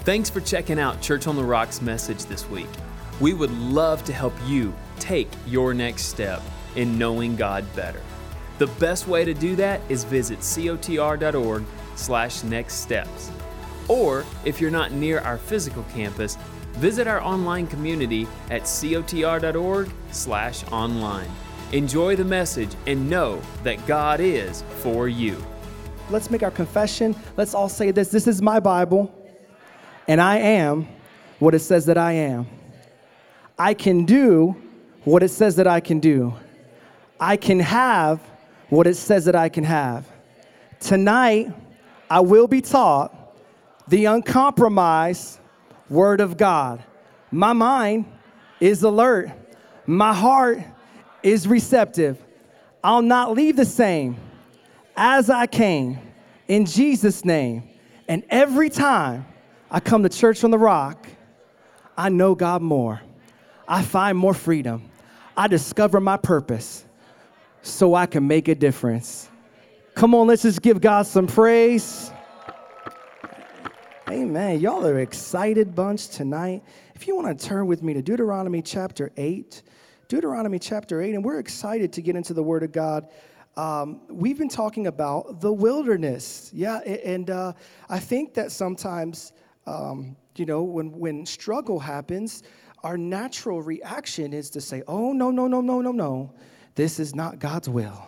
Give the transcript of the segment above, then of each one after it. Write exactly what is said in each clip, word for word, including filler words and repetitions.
Thanks for checking out Church on the Rock's message this week. We would love to help you take your next step in knowing God better. The best way to do that is visit cotr.org slash next steps. Or if you're not near our physical campus, visit our online community at cotr.org slash online. Enjoy the message and know that God is for you. Let's make our confession. Let's all say this. This is my Bible, and I am what it says that I am. I can do what it says that I can do. I can have what it says that I can have. Tonight, I will be taught the uncompromised Word of God. My mind is alert. My heart is receptive. I'll not leave the same as I came, in Jesus' name. And every time I come to Church on the Rock, I know God more. I find more freedom. I discover my purpose so I can make a difference. Come on, let's just give God some praise. Amen. Y'all are an excited bunch tonight. If you want to turn with me to Deuteronomy chapter eight, Deuteronomy chapter eight, and we're excited to get into the Word of God. Um, we've been talking about the wilderness, yeah, and uh, I think that sometimes, um, you know, when when struggle happens, our natural reaction is to say, oh, no, no, no, no, no, no, this is not God's will.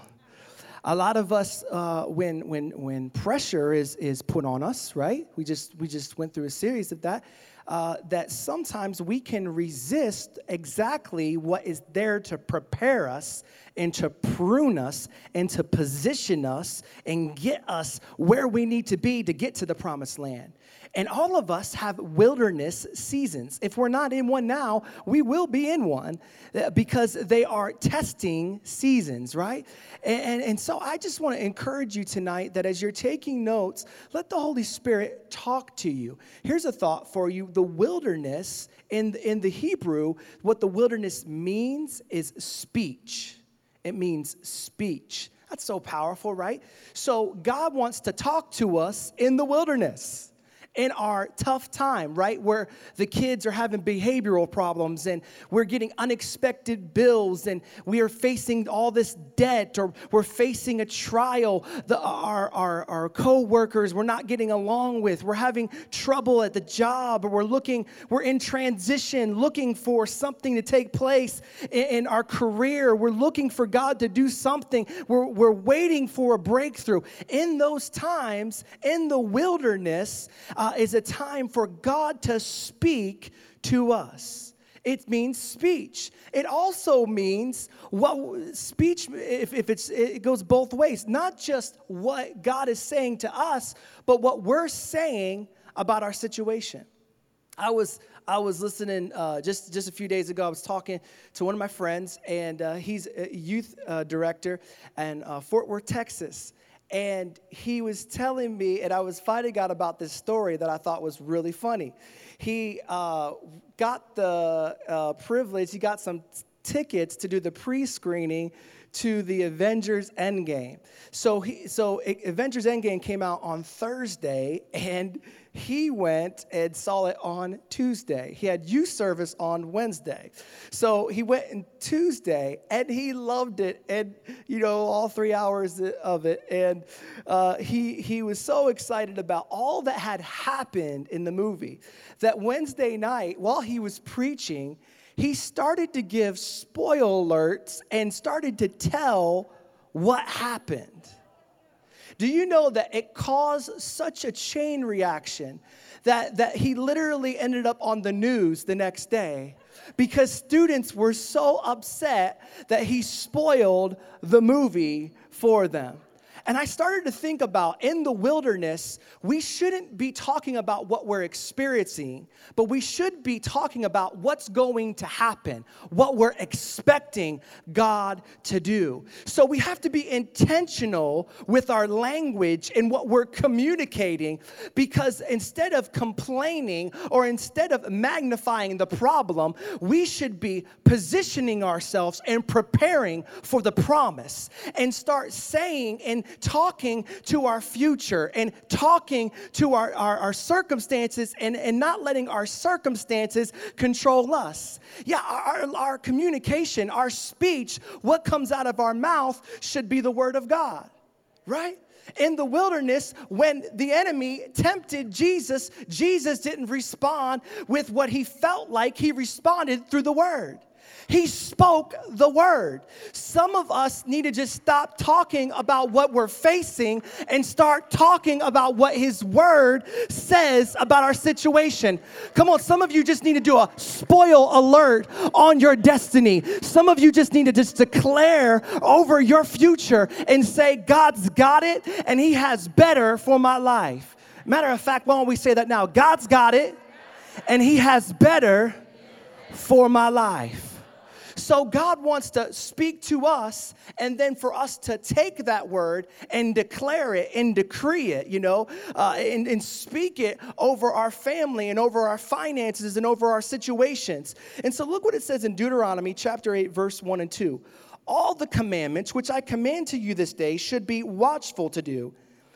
A lot of us, uh, when when when pressure is is put on us, right? We just we just went through a series of that. Uh, that sometimes we can resist exactly what is there to prepare us and to prune us and to position us and get us where we need to be to get to the promised land. And all of us have wilderness seasons. If we're not in one now, we will be in one because they are testing seasons, right? And, and, and so I just want to encourage you tonight that as you're taking notes, let the Holy Spirit talk to you. Here's a thought for you. The wilderness, in, in the Hebrew, what the wilderness means is speech. It means speech. That's so powerful, right? So God wants to talk to us in the wilderness, in our tough time, right, where the kids are having behavioral problems and we're getting unexpected bills and we are facing all this debt, or we're facing a trial, the, our, our, our co-workers we're not getting along with, we're having trouble at the job, or we're looking, we're in transition, looking for something to take place in, in our career, we're looking for God to do something, we're, we're waiting for a breakthrough. In those times, in the wilderness, uh, Uh, is a time for God to speak to us. It means speech. It also means what speech, if, if it's, it goes both ways. Not just what God is saying to us, but what we're saying about our situation. I was I was listening uh, just, just a few days ago. I was talking to one of my friends, and uh, he's a youth uh, director in uh, Fort Worth, Texas. And he was telling me, and I was finding out about this story that I thought was really funny. He uh, got the uh, privilege, he got some t- tickets to do the pre-screening to the Avengers Endgame. So he, so Avengers Endgame came out on Thursday, and he went and saw it on Tuesday. He had youth service on Wednesday. So he went on Tuesday, and he loved it, and, you know, all three hours of it. And uh, he, he was so excited about all that had happened in the movie that Wednesday night, while he was preaching, he started to give spoiler alerts and started to tell what happened. Do you know that it caused such a chain reaction that, that he literally ended up on the news the next day because students were so upset that he spoiled the movie for them? And I started to think about, in the wilderness, we shouldn't be talking about what we're experiencing, but we should be talking about what's going to happen, what we're expecting God to do. So we have to be intentional with our language and what we're communicating, because instead of complaining or instead of magnifying the problem, we should be positioning ourselves and preparing for the promise and start saying and talking to our future and talking to our, our, our circumstances and, and not letting our circumstances control us. Yeah, our, our communication, our speech, what comes out of our mouth should be the word of God, right? In the wilderness, when the enemy tempted Jesus, Jesus didn't respond with what he felt like. He responded through the word. He spoke the word. Some of us need to just stop talking about what we're facing and start talking about what his word says about our situation. Come on, some of you just need to do a spoil alert on your destiny. Some of you just need to just declare over your future and say, God's got it and he has better for my life. Matter of fact, why don't we say that now? God's got it and he has better for my life. So God wants to speak to us and then for us to take that word and declare it and decree it, you know, uh, and, and speak it over our family and over our finances and over our situations. And so look what it says in Deuteronomy chapter eight, verse one and two. All the commandments which I command to you this day should be watchful to do,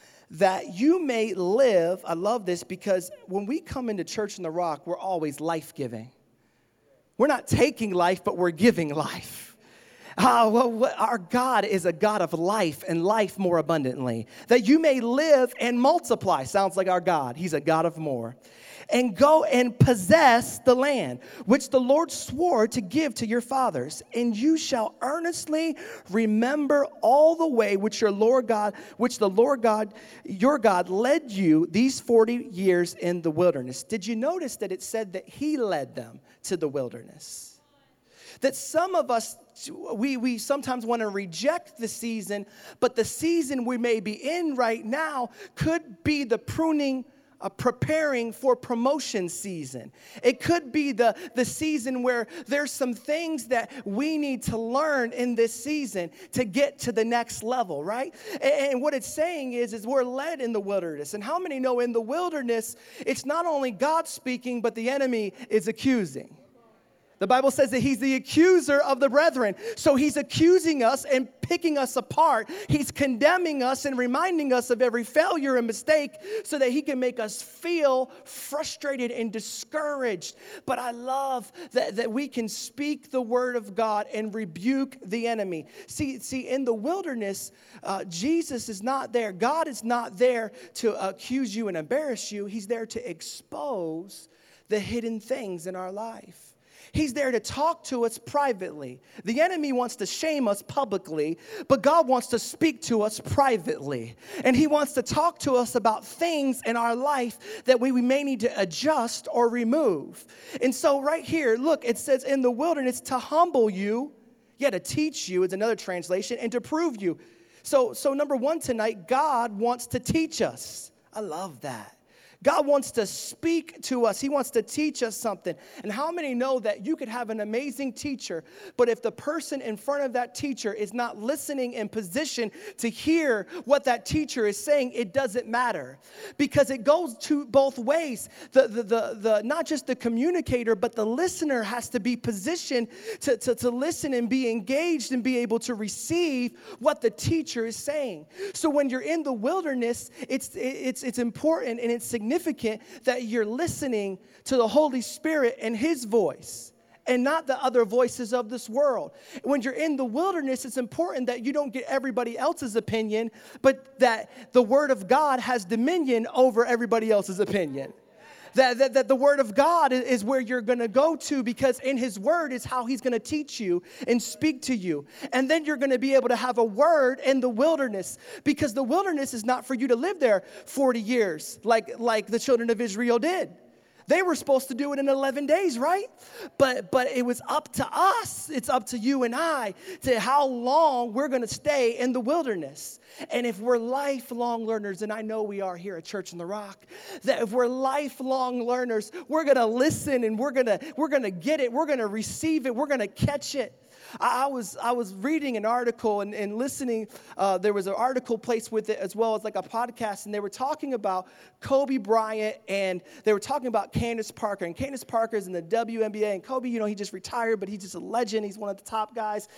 that you may live. I love this because when we come into Church in the Rock, we're always life-giving. We're not taking life, but we're giving life. Uh, well, our God is a God of life and life more abundantly. That you may live and multiply. Sounds like our God. He's a God of more. And go and possess the land, which the Lord swore to give to your fathers. And you shall earnestly remember all the way which your Lord God, which the Lord God, your God led you these forty years in the wilderness. Did you notice that it said that he led them to the wilderness? That some of us, we, we sometimes want to reject the season, but the season we may be in right now could be the pruning Uh, preparing for promotion season. It could be the, the season where there's some things that we need to learn in this season to get to the next level, right? And, and what it's saying is, is we're led in the wilderness. And how many know in the wilderness, it's not only God speaking, but the enemy is accusing. The Bible says that he's the accuser of the brethren. So he's accusing us and picking us apart. He's condemning us and reminding us of every failure and mistake so that he can make us feel frustrated and discouraged. But I love that, that we can speak the word of God and rebuke the enemy. See, see, in the wilderness, uh, Jesus is not there. God is not there to accuse you and embarrass you. He's there to expose the hidden things in our life. He's there to talk to us privately. The enemy wants to shame us publicly, but God wants to speak to us privately. And he wants to talk to us about things in our life that we, we may need to adjust or remove. And so right here, look, it says in the wilderness to humble you, yeah, to teach you is another translation, and to prove you. So, so number one tonight, God wants to teach us. I love that. God wants to speak to us. He wants to teach us something. And how many know that you could have an amazing teacher, but if the person in front of that teacher is not listening in position to hear what that teacher is saying, it doesn't matter. Because it goes to both ways. The, the, the, the, not just the communicator, but the listener has to be positioned to, to, to listen and be engaged and be able to receive what the teacher is saying. So when you're in the wilderness, it's, it's, it's important and it's significant significant that you're listening to the Holy Spirit and his voice and not the other voices of this world. When you're in the wilderness, it's important that you don't get everybody else's opinion, but that the word of God has dominion over everybody else's opinion. That, that, that the word of God is where you're going to go to, because in his word is how he's going to teach you and speak to you. And then you're going to be able to have a word in the wilderness, because the wilderness is not for you to live there forty years like, like the children of Israel did. They were supposed to do it in eleven days, right? But but it was up to us. It's up to you and I to how long we're going to stay in the wilderness. And if we're lifelong learners, and I know we are here at Church in the Rock, that if we're lifelong learners, we're going to listen and we're going to we're going to get it. We're going to receive it. We're going to catch it. I was I was reading an article and, and listening. Uh, there was an article placed with it as well as like a podcast, and they were talking about Kobe Bryant, and they were talking about Candace Parker. And Candace Parker is in the W N B A, and Kobe, you know, he just retired, but he's just a legend. He's one of the top guys.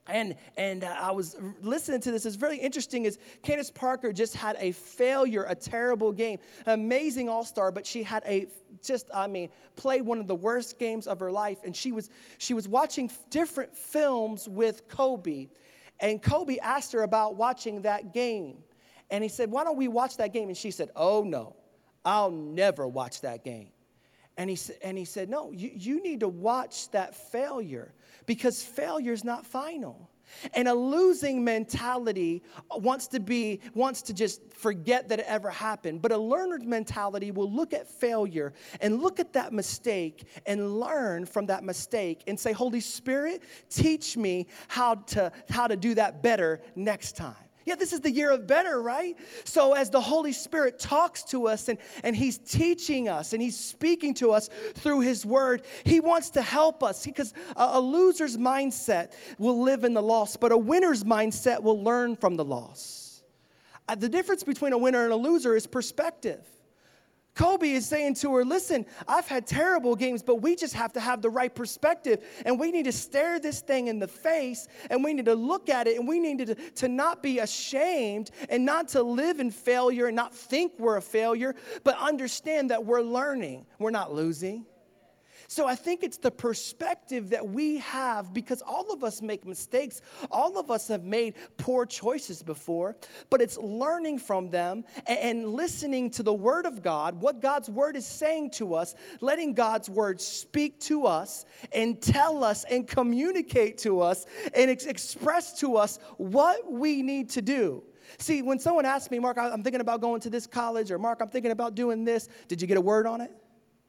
And and uh, I was listening to this. It's very interesting is Candace Parker just had a failure, a terrible game. Amazing all-star, but she had a just, I mean, played one of the worst games of her life. And she was she was watching different films with Kobe. And Kobe asked her about watching that game. And he said, why don't we watch that game? And she said, oh, no, I'll never watch that game. And he, and he said, no, you, you need to watch that failure because failure is not final. And a losing mentality wants to be, wants to just forget that it ever happened. But a learner's mentality will look at failure and look at that mistake and learn from that mistake and say, Holy Spirit, teach me how to, how to do that better next time. Yeah, this is the year of better, right? So as the Holy Spirit talks to us and, and he's teaching us and he's speaking to us through his word, he wants to help us because a, a loser's mindset will live in the loss, but a winner's mindset will learn from the loss. Uh, the difference between a winner and a loser is perspective. Kobe is saying to her, listen, I've had terrible games, but we just have to have the right perspective. And we need to stare this thing in the face, and we need to look at it, and we need to, to not be ashamed and not to live in failure and not think we're a failure, but understand that we're learning. We're not losing. So I think it's the perspective that we have because all of us make mistakes. All of us have made poor choices before, but it's learning from them and, and listening to the word of God, what God's word is saying to us, letting God's word speak to us and tell us and communicate to us and ex- express to us what we need to do. See, when someone asks me, Mark, I'm thinking about going to this college, or Mark, I'm thinking about doing this, did you get a word on it?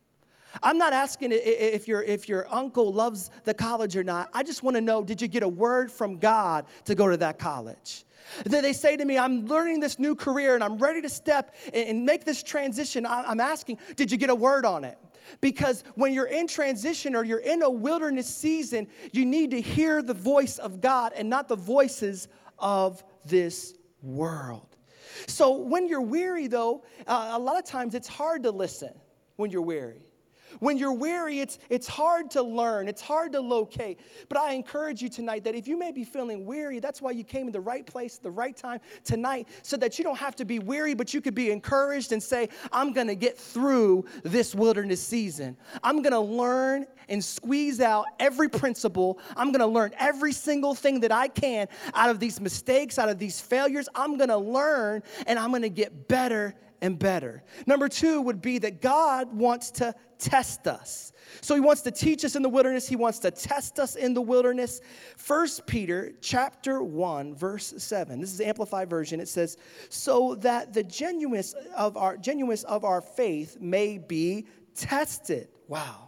I'm not asking if your if your uncle loves the college or not. I just want to know, did you get a word from God to go to that college? They say to me, I'm learning this new career and I'm ready to step and make this transition. I'm asking, did you get a word on it? Because when you're in transition or you're in a wilderness season, you need to hear the voice of God and not the voices of this world. So when you're weary, though, uh, a lot of times it's hard to listen when you're weary. When you're weary, it's it's hard to learn. It's hard to locate. But I encourage you tonight that if you may be feeling weary, that's why you came in the right place at the right time tonight, so that you don't have to be weary, but you could be encouraged and say, I'm going to get through this wilderness season. I'm going to learn and squeeze out every principle. I'm going to learn every single thing that I can out of these mistakes, out of these failures. I'm going to learn, and I'm going to get better and better. Number two would be that God wants to test us. So he wants to teach us in the wilderness. He wants to test us in the wilderness. First Peter chapter one, verse seven. This is the Amplified version. It says, so that the genuineness of our genuineness of our faith may be tested. Wow.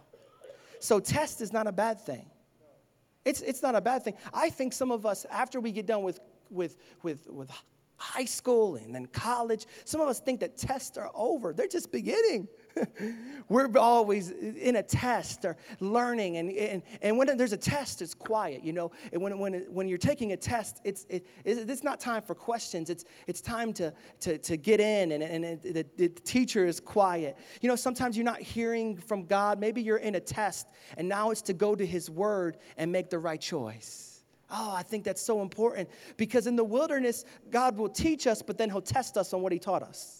So test is not a bad thing. It's it's not a bad thing. I think some of us, after we get done with with with with high school and then college, some of us think that tests are over. They're just beginning. We're always in a test or learning, and, and and when there's a test, it's quiet, you know. And when when when you're taking a test, it's it, it's not time for questions. It's it's time to to to get in, and and it, the, the teacher is quiet. You know, sometimes you're not hearing from God. Maybe you're in a test, and now it's to go to His Word and make the right choice. Oh, I think that's so important, because in the wilderness, God will teach us, but then He'll test us on what He taught us.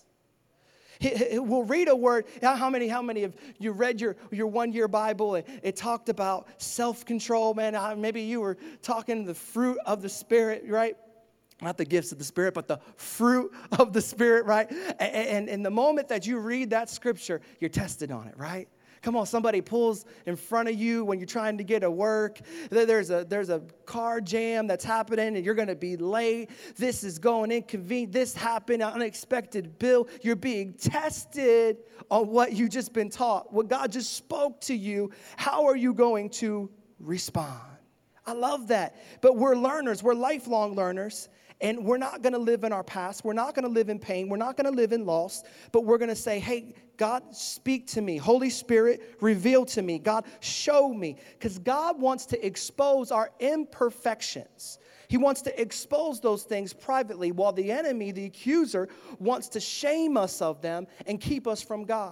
He, he, we'll read a word. How many, how many of you read your, your one-year Bible? It, it talked about self-control, man. Maybe you were talking the fruit of the Spirit, right? Not the gifts of the Spirit, but the fruit of the Spirit, right? And, and, and the moment that you read that scripture, you're tested on it, right? Come on, somebody pulls in front of you when you're trying to get to work. There's a there's a car jam that's happening, and you're going to be late. This is going inconvenient. This happened, an unexpected bill. You're being tested on what you just been taught, what God just spoke to you. How are you going to respond? I love that. But we're learners. We're lifelong learners. And we're not going to live in our past. We're not going to live in pain. We're not going to live in loss. But we're going to say, hey, God, speak to me. Holy Spirit, reveal to me. God, show me. Because God wants to expose our imperfections. He wants to expose those things privately, while the enemy, the accuser, wants to shame us of them and keep us from God.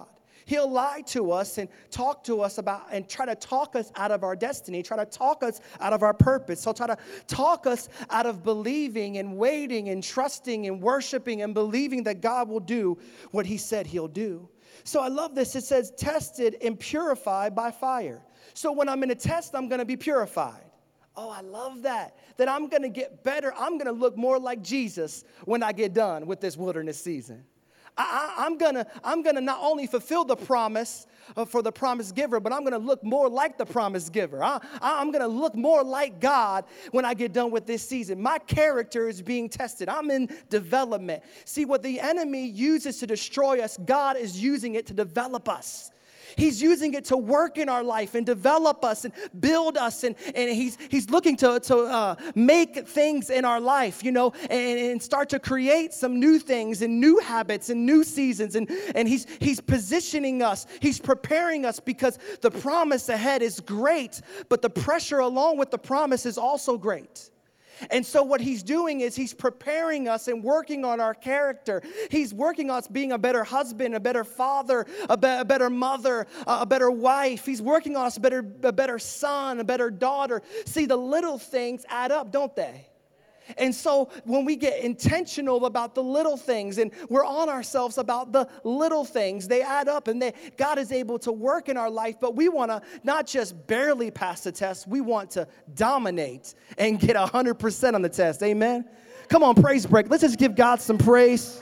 He'll lie to us and talk to us about and try to talk us out of our destiny, try to talk us out of our purpose. He'll try to talk us out of believing and waiting and trusting and worshiping and believing that God will do what he said he'll do. So I love this. It says tested and purified by fire. So when I'm in a test, I'm going to be purified. Oh, I love that. That I'm going to get better. I'm going to look more like Jesus when I get done with this wilderness season. I, I, I'm going to I'm gonna not only fulfill the promise uh, for the promise giver, but I'm going to look more like the promise giver. I, I, I'm going to look more like God when I get done with this season. My character is being tested. I'm in development. See, what the enemy uses to destroy us, God is using it to develop us. He's using it to work in our life and develop us and build us. And, and he's, he's looking to, to uh, make things in our life, you know, and, and start to create some new things and new habits and new seasons. And, and he's, he's positioning us. He's preparing us because the promise ahead is great, but the pressure along with the promise is also great. And so what he's doing is he's preparing us and working on our character. He's working on us being a better husband, a better father, a, be- a better mother, a, a better wife. He's working on us a better, a better son, a better daughter. See, the little things add up, don't they? And so when we get intentional about the little things and we're on ourselves about the little things, they add up and they, God is able to work in our life. But we want to not just barely pass the test, we want to dominate and get one hundred percent on the test. Amen? Come on, praise break. Let's just give God some praise.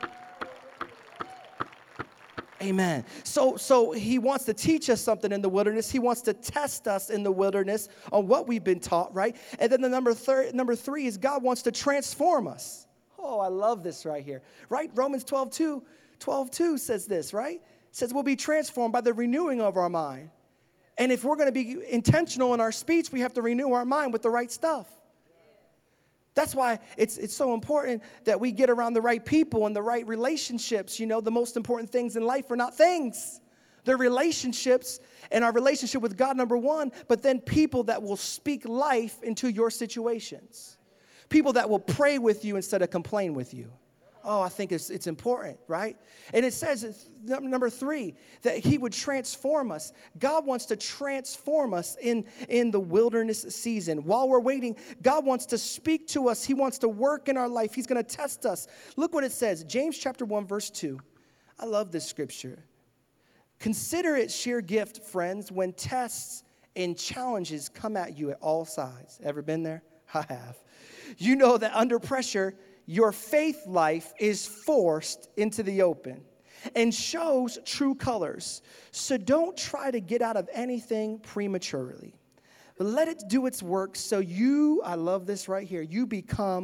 Amen. So, so he wants to teach us something in the wilderness. He wants to test us in the wilderness on what we've been taught, right? And then the number thir- number three is God wants to transform us. Oh, I love this right here, right? Romans twelve two, twelve two says this, right? It says we'll be transformed by the renewing of our mind. And if we're going to be intentional in our speech, we have to renew our mind with the right stuff. That's why it's it's so important that we get around the right people and the right relationships. You know, the most important things in life are not things. They're relationships and our relationship with God, number one, but then people that will speak life into your situations. People that will pray with you instead of complain with you. Oh, I think it's it's important, right? And it says, number three, that he would transform us. God wants to transform us in, in the wilderness season. While we're waiting, God wants to speak to us. He wants to work in our life. He's going to test us. Look what it says. James chapter one, verse two. I love this scripture. Consider it sheer gift, friends, when tests and challenges come at you at all sides. Ever been there? I have. You know that under pressure, your faith life is forced into the open and shows true colors. So don't try to get out of anything prematurely, but let it do its work so you, I love this right here, you become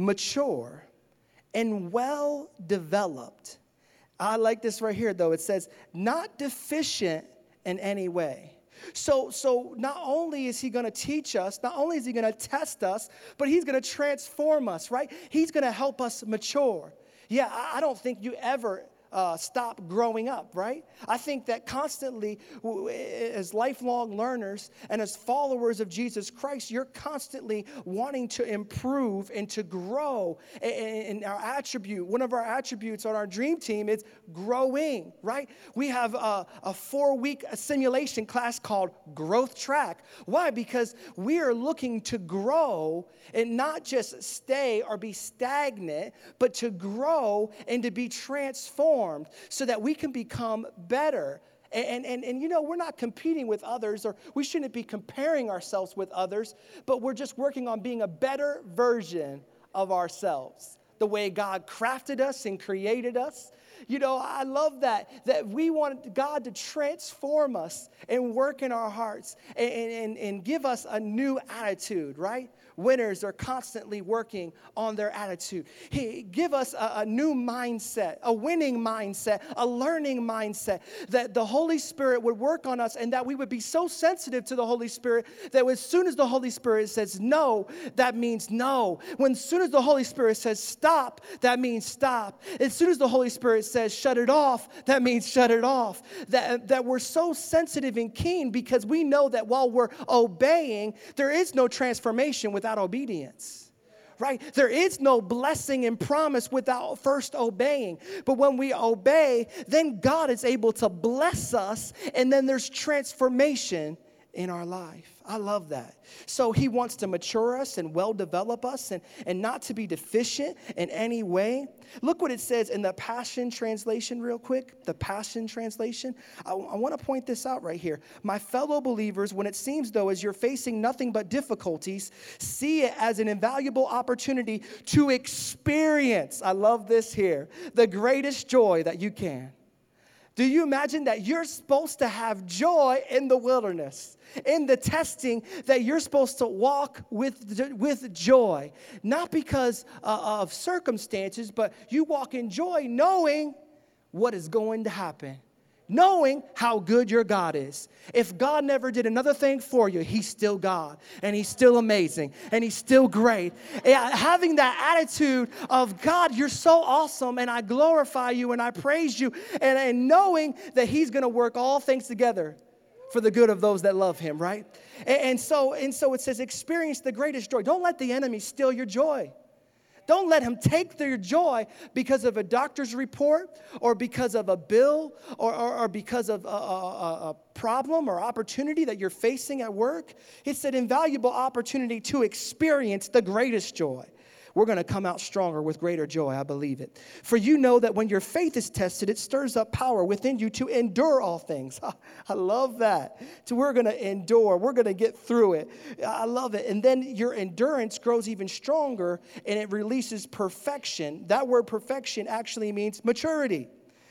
mature and well developed. I like this right here, though. It says, not deficient in any way. So, so not only is he going to teach us, not only is he going to test us, but he's going to transform us, right? He's going to help us mature. Yeah, I, I don't think you ever uh, stop growing up, right? I think that constantly, w- as lifelong learners and as followers of Jesus Christ, you're constantly wanting to improve and to grow in, in our attribute. One of our attributes on our dream team is growing, right? We have a, a four-week simulation class called Growth Track. Why? Because we are looking to grow and not just stay or be stagnant, but to grow and to be transformed so that we can become better. And, and, and, you know, we're not competing with others, or we shouldn't be comparing ourselves with others, but we're just working on being a better version of ourselves, the way God crafted us and created us. You know, I love that, that we want God to transform us and work in our hearts and, and, and give us a new attitude, right? Winners are constantly working on their attitude. He give us a, a new mindset, a winning mindset, a learning mindset, that the Holy Spirit would work on us and that we would be so sensitive to the Holy Spirit that as soon as the Holy Spirit says no, that means no. When as soon as the Holy Spirit says stop, that means stop. As soon as the Holy Spirit says shut it off, that means shut it off. That, that we're so sensitive and keen because we know that while we're obeying, there is no transformation without obedience. right? There is no blessing and promise without first obeying. But when we obey, then God is able to bless us, and then there's transformation in our life. I love that. So he wants to mature us and well develop us and, and not to be deficient in any way. Look what it says in the Passion Translation real quick. The Passion Translation. I, I want to point this out right here. My fellow believers, when it seems though as you're facing nothing but difficulties, see it as an invaluable opportunity to experience, I love this here, the greatest joy that you can. Do you imagine that you're supposed to have joy in the wilderness, in the testing, that you're supposed to walk with, with joy, not because uh, of circumstances, but you walk in joy knowing what is going to happen, knowing how good your God is. If God never did another thing for you, he's still God, and he's still amazing, and he's still great. And having that attitude of, God, you're so awesome, and I glorify you, and I praise you, and, and knowing that he's going to work all things together for the good of those that love him, right? And, and so, and so it says, experience the greatest joy. Don't let the enemy steal your joy. Don't let him take their joy because of a doctor's report or because of a bill or, or, or because of a, a, a problem or opportunity that you're facing at work. It's an invaluable opportunity to experience the greatest joy. We're going to come out stronger with greater joy. I believe it. For you know that when your faith is tested, it stirs up power within you to endure all things. I love that. So we're going to endure. We're going to get through it. I love it. And then your endurance grows even stronger, and it releases perfection. That word perfection actually means maturity.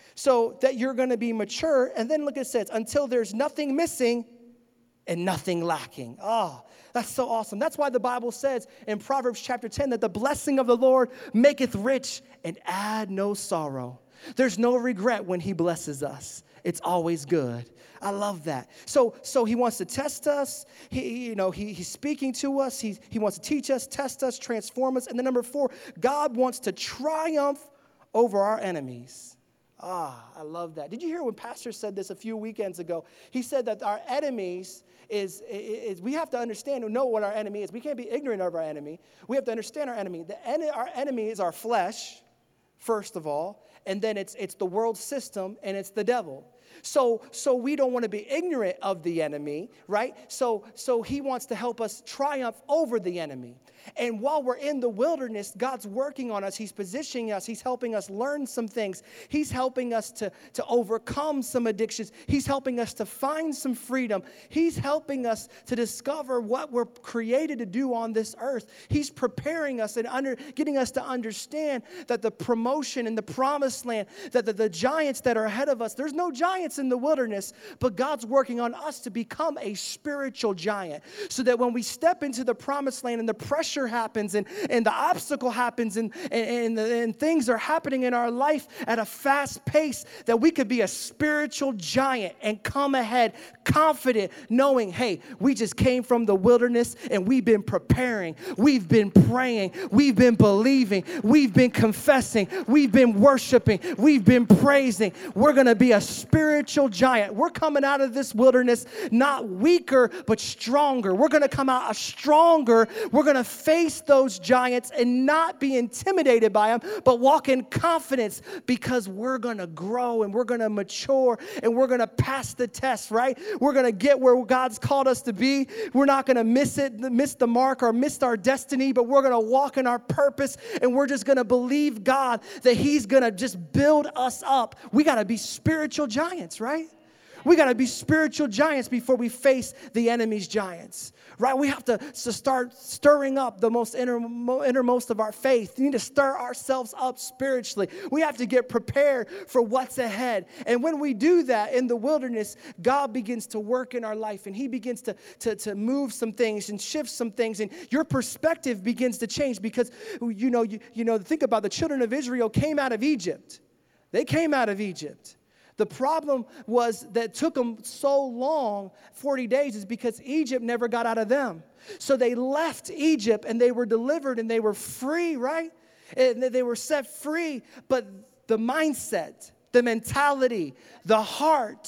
So that you're going to be mature. And then look, it says, until there's nothing missing and nothing lacking. Ah, oh, that's so awesome. That's why the Bible says in Proverbs chapter ten that the blessing of the Lord maketh rich and add no sorrow. There's no regret when he blesses us. It's always good. I love that. So, so he wants to test us. He, you know, he, he's speaking to us. He, he wants to teach us, test us, transform us. And then number four, God wants to triumph over our enemies. Ah, I love that. Did you hear when Pastor said this a few weekends ago? He said that our enemies is, is we have to understand and know what our enemy is. We can't be ignorant of our enemy. We have to understand our enemy. The en- our enemy is our flesh, first of all, and then it's it's the world system, and it's the devil. So, so we don't want to be ignorant of the enemy, right? So, so he wants to help us triumph over the enemy. And while we're in the wilderness, God's working on us. He's positioning us. He's helping us learn some things. He's helping us to, to overcome some addictions. He's helping us to find some freedom. He's helping us to discover what we're created to do on this earth. He's preparing us and under, getting us to understand that the promotion in the promised land, that the, the giants that are ahead of us, there's no giants in the wilderness, but God's working on us to become a spiritual giant so that when we step into the promised land and the pressure happens and, and the obstacle happens and, and, and, and things are happening in our life at a fast pace, that we could be a spiritual giant and come ahead confident, knowing, hey, we just came from the wilderness and we've been preparing, we've been praying, we've been believing, we've been confessing, we've been worshiping, we've been praising. We're going to be a spiritual giant. We're coming out of this wilderness not weaker, but stronger. We're going to come out stronger. We're going to face those giants and not be intimidated by them, but walk in confidence because we're going to grow and we're going to mature and we're going to pass the test, right? We're going to get where God's called us to be. We're not going to miss it, miss the mark or miss our destiny, but we're going to walk in our purpose and we're just going to believe God that he's going to just build us up. We got to be spiritual giants, right? We got to be spiritual giants before we face the enemy's giants, right? We have to, to start stirring up the most inner, innermost of our faith. We need to stir ourselves up spiritually. We have to get prepared for what's ahead. And when we do that in the wilderness, God begins to work in our life, and he begins to, to, to move some things and shift some things, and your perspective begins to change because, you know, you, you know, think about the children of Israel came out of Egypt. They came out of Egypt. The problem was that it took them so long, forty days, is because Egypt never got out of them. So they left Egypt and they were delivered and they were free, right? And they were set free. But the mindset, the mentality, the heart,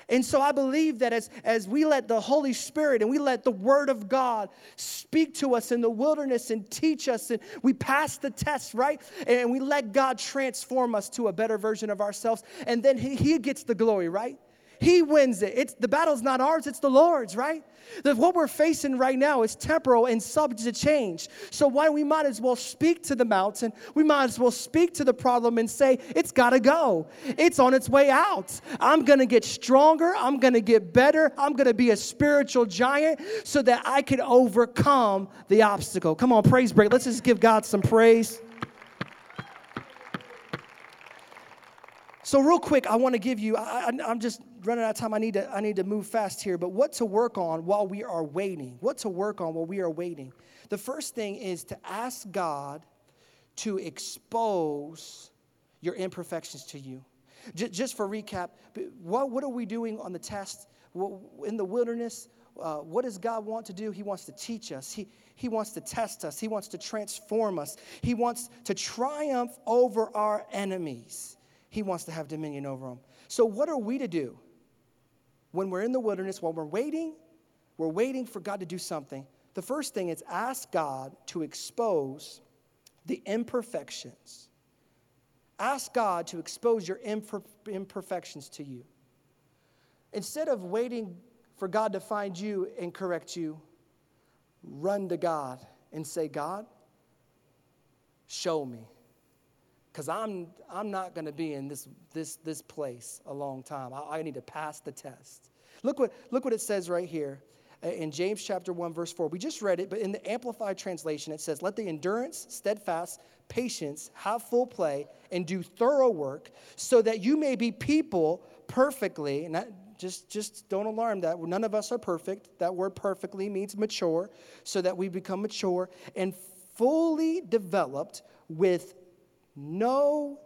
And so I believe that as, as we let the Holy Spirit and we let the Word of God speak to us in the wilderness and teach us, and we pass the test, right? And we let God transform us to a better version of ourselves, and then He, he gets the glory, right? He wins it. It's, the battle's not ours, it's the Lord's, right? The, what we're facing right now is temporal and subject to change. So why we might as well speak to the mountain, we might as well speak to the problem and say, it's got to go. It's on its way out. I'm going to get stronger. I'm going to get better. I'm going to be a spiritual giant so that I can overcome the obstacle. Come on, praise break. Let's just give God some praise. So real quick, I want to give you, I, I, I'm just running out of time. I need to I need to move fast here. But what to work on while we are waiting? What to work on while we are waiting? The first thing is to ask God to expose your imperfections to you. J- just for recap, what, what are we doing on the test? In the wilderness, uh, what does God want to do? He wants to teach us. He, he wants to test us. He wants to transform us. He wants to triumph over our enemies. He wants to have dominion over them. So what are we to do when we're in the wilderness, while we're waiting? We're waiting for God to do something. The first thing is ask God to expose the imperfections. Ask God to expose your imper- imperfections to you. Instead of waiting for God to find you and correct you, run to God and say, God, show me. Because I'm I'm not going to be in this this this place a long time. I, I need to pass the test. Look what look what it says right here in James chapter one, verse four. We just read it, but in the Amplified translation, it says, let the endurance, steadfast, patience have full play and do thorough work so that you may be people perfectly. And that, just, just don't alarm that. None of us are perfect. That word perfectly means mature, so that we become mature and fully developed with no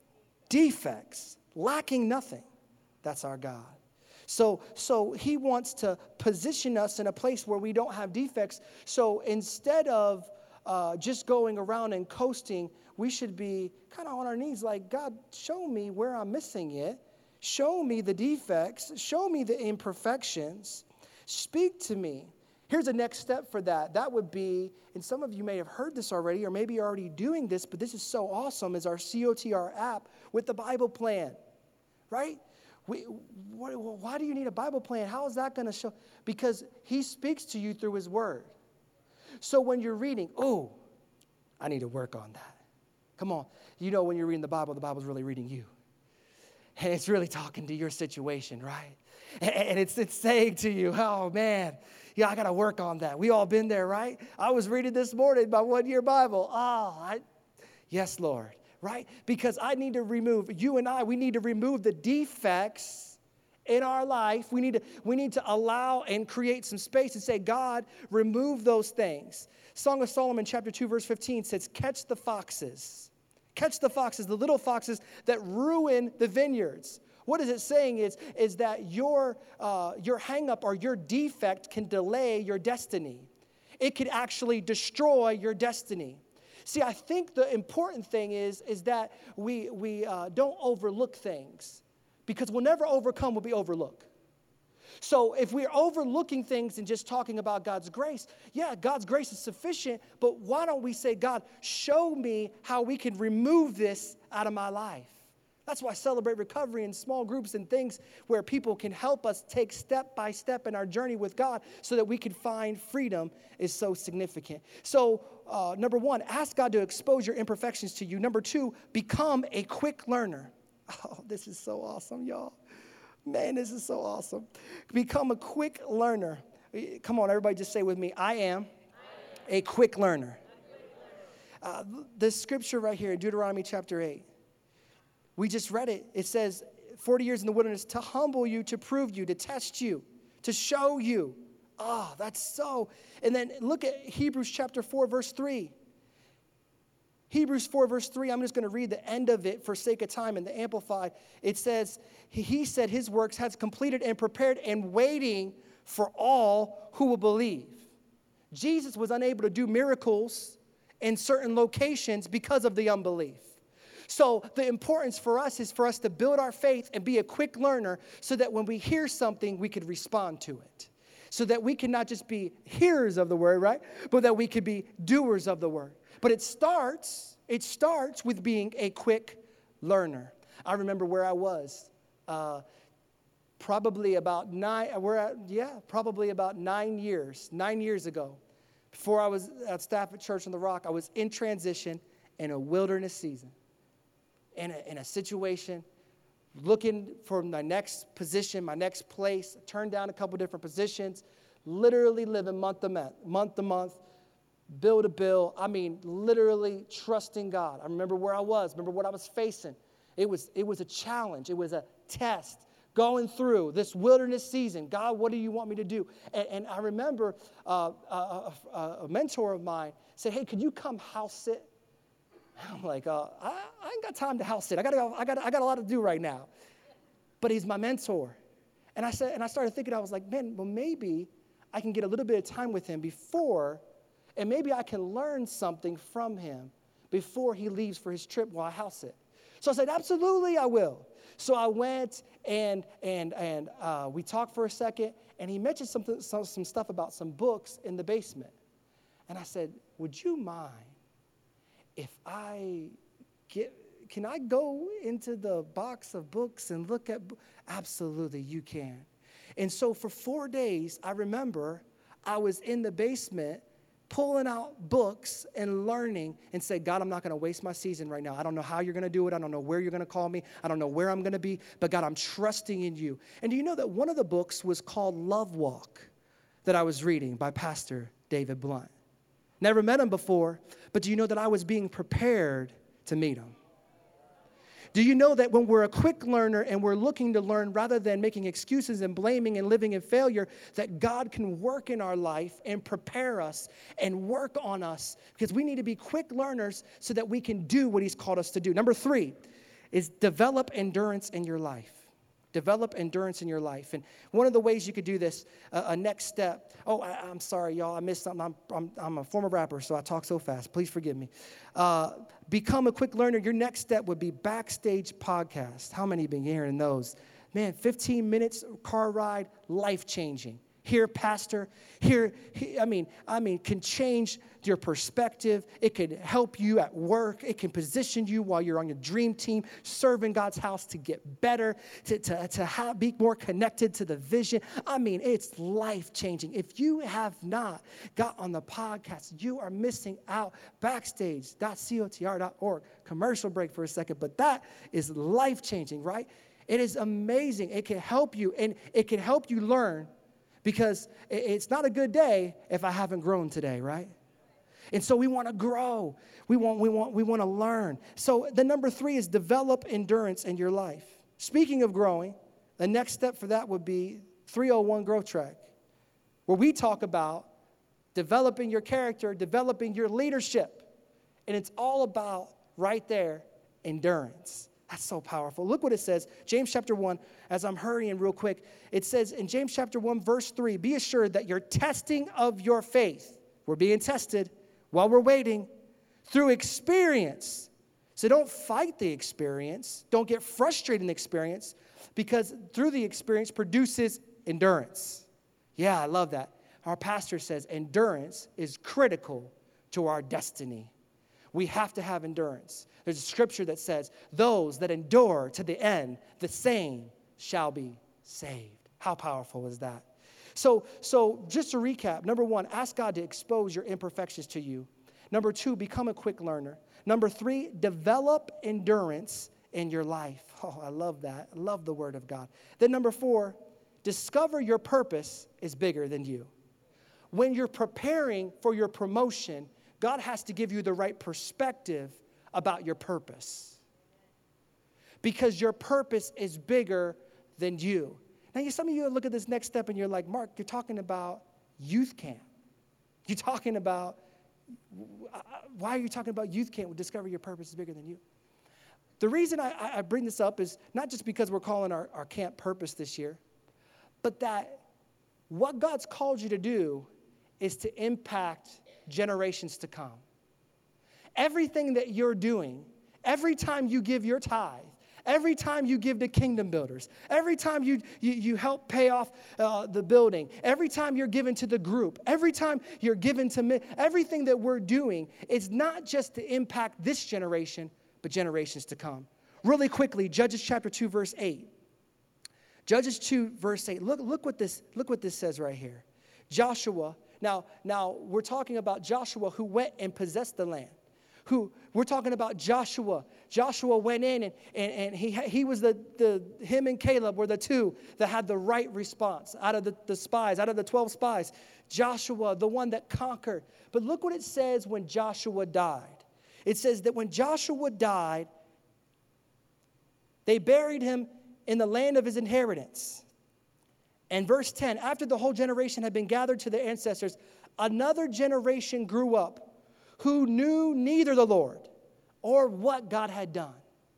defects, lacking nothing. That's our God. So, so he wants to position us in a place where we don't have defects. So instead of uh, just going around and coasting, we should be kind of on our knees like, God, show me where I'm missing it. Show me the defects. Show me the imperfections. Speak to me. Here's the next step for that. That would be, and some of you may have heard this already, or maybe you're already doing this, but this is so awesome, is our C O T R app with the Bible plan, right? We, wh- why do you need a Bible plan? How is that going to show? Because he speaks to you through his word. So when you're reading, oh, I need to work on that. Come on. You know when you're reading the Bible, the Bible's really reading you. And it's really talking to your situation, right? And, and it's, it's saying to you, oh, man, yeah, I got to work on that. We all been there, right? I was reading this morning my one-year Bible. Oh, I, yes, Lord, right? Because I need to remove, you and I, we need to remove the defects in our life. We need to, we need to allow and create some space and say, God, remove those things. Song of Solomon, chapter two, verse fifteen says, catch the foxes. Catch the foxes, the little foxes that ruin the vineyards. What is it saying is, is that your, uh, your hang-up or your defect can delay your destiny. It could actually destroy your destiny. See, I think the important thing is, is that we, we uh, don't overlook things, because we'll never overcome what we overlook. So if we're overlooking things and just talking about God's grace, yeah, God's grace is sufficient, but why don't we say, God, show me how we can remove this out of my life? That's why I celebrate recovery in small groups and things where people can help us take step by step in our journey with God so that we can find freedom is so significant. So uh, number one, ask God to expose your imperfections to you. Number two, become a quick learner. Oh, this is so awesome, y'all. Man, this is so awesome. Become a quick learner. Come on, everybody just say with me, I am, I am. a quick learner. Uh, this scripture right here in Deuteronomy chapter eight, we just read it. It says, forty years in the wilderness to humble you, to prove you, to test you, to show you. Ah, oh, that's so. And then look at Hebrews chapter four, verse three. Hebrews four, verse three, I'm just going to read the end of it for sake of time in the Amplified. It says, he said his works has completed and prepared and waiting for all who will believe. Jesus was unable to do miracles in certain locations because of the unbelief. So the importance for us is for us to build our faith and be a quick learner so that when we hear something, we could respond to it. So that we can not just be hearers of the word, right? But that we could be doers of the word. But it starts, it starts with being a quick learner. I remember where I was. Uh, probably about nine, we're at, yeah, probably about nine years, nine years ago. Before I was at staff at Church on the Rock, I was in transition in a wilderness season. In a, in a situation, looking for my next position, my next place, turned down a couple different positions, literally living month to month, month to month, bill to bill. I mean, literally trusting God. I remember where I was, remember what I was facing. It was, it was a challenge. It was a test going through this wilderness season. God, what do you want me to do? And, and I remember uh, a, a, a mentor of mine said, hey, could you come house sit? I'm like, uh, I, I ain't got time to house sit. I got, I got, I got a lot to do right now. But he's my mentor. And I said, and I started thinking, I was like, man, well, maybe I can get a little bit of time with him before, and maybe I can learn something from him before he leaves for his trip while I house sit. So I said, absolutely, I will. So I went and and and uh, we talked for a second, and he mentioned something, some, some stuff about some books in the basement. And I said, would you mind if I get, can I go into the box of books and look at, absolutely, you can. And so for four days, I remember I was in the basement pulling out books and learning and say, God, I'm not going to waste my season right now. I don't know how you're going to do it. I don't know where you're going to call me. I don't know where I'm going to be. But God, I'm trusting in you. And do you know that one of the books was called Love Walk that I was reading by Pastor David Blunt? Never met him before, but do you know that I was being prepared to meet him? Do you know that when we're a quick learner and we're looking to learn rather than making excuses and blaming and living in failure, that God can work in our life and prepare us and work on us, because we need to be quick learners so that we can do what he's called us to do. Number three is develop endurance in your life. Develop endurance in your life. And one of the ways you could do this, uh, a next step. Oh, I, I'm sorry, y'all. I missed something. I'm, I'm, I'm a former rapper, so I talk so fast. Please forgive me. Uh, become a quick learner. Your next step would be Backstage Podcast. How many have been hearing those? Man, fifteen minutes car ride, life-changing. Here, pastor, here, he, I mean, I mean, can change your perspective. It could help you at work. It can position you while you're on your dream team, serving God's house to get better, to, to, to have, be more connected to the vision. I mean, it's life-changing. If you have not got on the podcast, you are missing out. Backstage dot cotr dot org. Commercial break for a second, but that is life-changing, right? It is amazing. It can help you, and it can help you learn. Because it's not a good day if I haven't grown today, right? And so we want to grow. We want, we want, we want to learn. So the number three is develop endurance in your life. Speaking of growing, the next step for that would be three oh one Growth Track, where we talk about developing your character, developing your leadership. And it's all about, right there, endurance. That's so powerful. Look what it says. James chapter one, as I'm hurrying real quick, it says in James chapter one, verse three, be assured that your testing of your faith, we're being tested while we're waiting, through experience. So don't fight the experience. Don't get frustrated in the experience, because through the experience produces endurance. Yeah, I love that. Our pastor says endurance is critical to our destiny. We have to have endurance. There's a scripture that says, those that endure to the end, the same shall be saved. How powerful is that? So, so just to recap, number one, ask God to expose your imperfections to you. Number two, become a quick learner. Number three, develop endurance in your life. Oh, I love that. I love the word of God. Then number four, discover your purpose is bigger than you. When you're preparing for your promotion, God has to give you the right perspective about your purpose, because your purpose is bigger than you. Now, some of you look at this next step and you're like, Mark, you're talking about youth camp. You're talking about, why are you talking about youth camp? Discover your purpose is bigger than you. The reason I, I bring this up is not just because we're calling our, our camp Purpose this year, but that what God's called you to do is to impact generations to come. Everything that you're doing, every time you give your tithe, every time you give to Kingdom Builders, every time you, you, you help pay off uh, the building, every time you're given to the group, every time you're given to me, everything that we're doing is not just to impact this generation, but generations to come. Really quickly, Judges chapter two, verse eight. Judges two, verse eight. Look, look what this, look what this says right here. Joshua, now, now we're talking about Joshua who went and possessed the land. Who we're talking about Joshua. Joshua went in and, and, and he he was the, the him and Caleb were the two that had the right response out of the, the spies, out of the twelve spies. Joshua, the one that conquered. But look what it says when Joshua died. It says that when Joshua died, they buried him in the land of his inheritance. And verse ten, after the whole generation had been gathered to their ancestors, another generation grew up who knew neither the Lord or what God had done.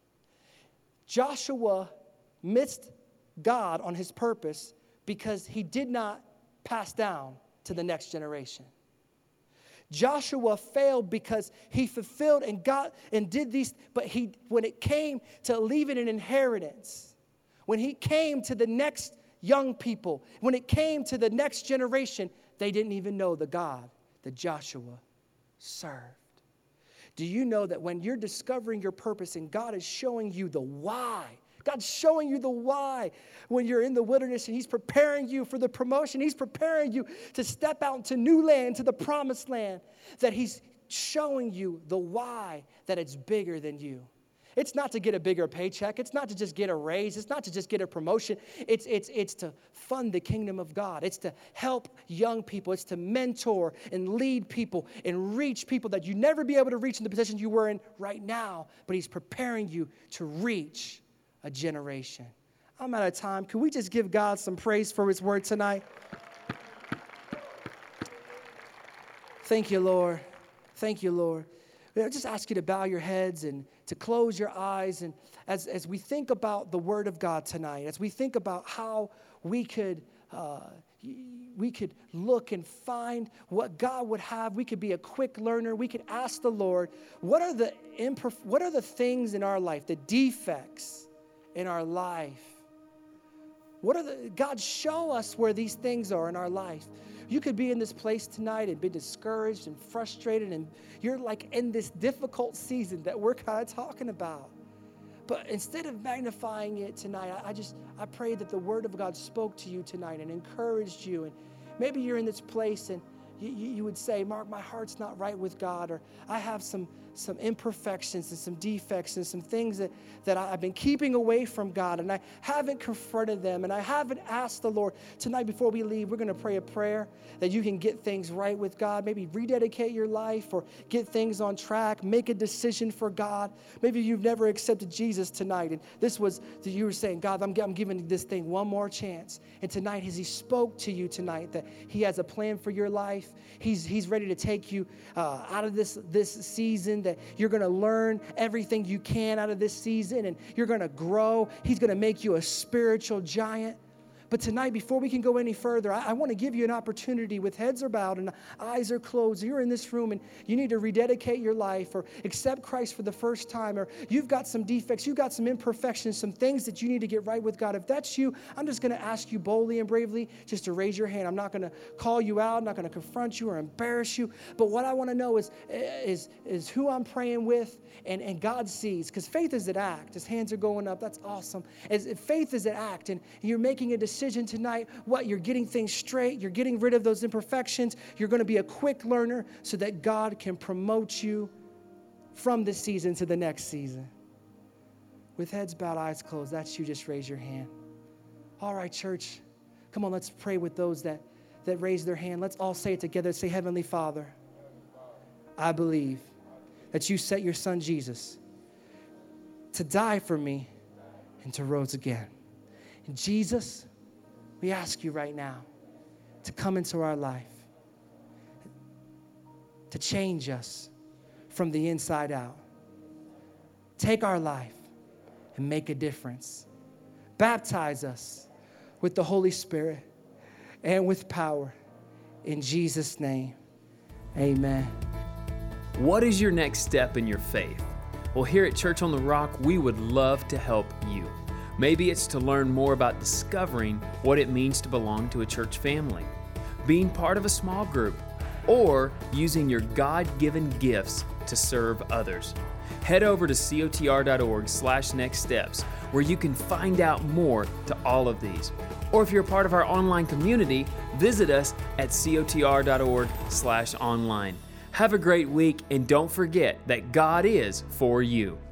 Joshua missed God on his purpose because he did not pass down to the next generation. Joshua failed because he fulfilled and got and did these, but he when it came to leaving an inheritance, when he came to the next young people, when it came to the next generation, they didn't even know the God that Joshua served. Do you know that when you're discovering your purpose and God is showing you the why, God's showing you the why when you're in the wilderness and he's preparing you for the promotion, he's preparing you to step out into new land, to the promised land, that he's showing you the why, that it's bigger than you. It's not to get a bigger paycheck. It's not to just get a raise. It's not to just get a promotion. It's, it's, it's to fund the kingdom of God. It's to help young people. It's to mentor and lead people and reach people that you never be able to reach in the position you were in right now. But he's preparing you to reach a generation. I'm out of time. Can we just give God some praise for his word tonight? Thank you, Lord. Thank you, Lord. I just ask you to bow your heads and to close your eyes. And as, as we think about the Word of God tonight, as we think about how we could uh, we could look and find what God would have, we could be a quick learner. We could ask the Lord, what are the imperf- what are the things in our life, the defects in our life? What are the God, show us where these things are in our life. You could be in this place tonight and be discouraged and frustrated, and you're like in this difficult season that we're kind of talking about. But instead of magnifying it tonight, I, I just, I pray that the word of God spoke to you tonight and encouraged you. And maybe you're in this place and you, you, you would say, Mark, my heart's not right with God, or I have some some imperfections and some defects and some things that, that I've been keeping away from God, and I haven't confronted them, and I haven't asked the Lord. Tonight before we leave, we're going to pray a prayer that you can get things right with God, maybe rededicate your life or get things on track, make a decision for God. Maybe you've never accepted Jesus tonight, and this was, you were saying, God, I'm, I'm giving this thing one more chance. And tonight, as he spoke to you tonight, that he has a plan for your life, he's, he's ready to take you uh, out of this, this season, that you're going to learn everything you can out of this season, and you're going to grow. He's going to make you a spiritual giant. But tonight, before we can go any further, I, I want to give you an opportunity with heads are bowed and eyes are closed. You're in this room and you need to rededicate your life or accept Christ for the first time, or you've got some defects, you've got some imperfections, some things that you need to get right with God. If that's you, I'm just going to ask you boldly and bravely just to raise your hand. I'm not going to call you out. I'm not going to confront you or embarrass you. But what I want to know is, is, is who I'm praying with, and, and God sees, because faith is an act. His hands are going up. That's awesome. As, faith is an act, and you're making a decision decision tonight, what, you're getting things straight, you're getting rid of those imperfections, you're going to be a quick learner so that God can promote you from this season to the next season. With heads bowed, eyes closed, that's you, just raise your hand. All right, church, come on, let's pray with those that, that raise their hand. Let's all say it together. Say, Heavenly Father, I believe that you sent your son Jesus to die for me and to rose again. And Jesus, we ask you right now to come into our life, to change us from the inside out. Take our life and make a difference. Baptize us with the Holy Spirit and with power. In Jesus' name, amen. What is your next step in your faith? Well, here at Church on the Rock, we would love to help you. Maybe it's to learn more about discovering what it means to belong to a church family, being part of a small group, or using your God-given gifts to serve others. Head over to cotr.org slash next steps where you can find out more to all of these. Or if you're a part of our online community, visit us at cotr.org slash online. Have a great week, and don't forget that God is for you.